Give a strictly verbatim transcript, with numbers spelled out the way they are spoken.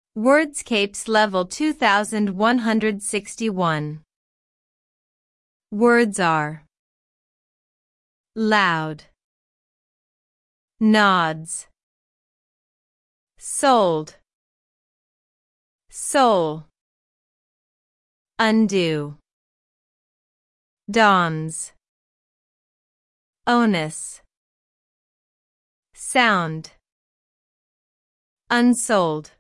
Wordscapes Level two thousand one hundred sixty-one. Words are loud, nods, sold, soul, undo, dawns, onus, sound, unsold.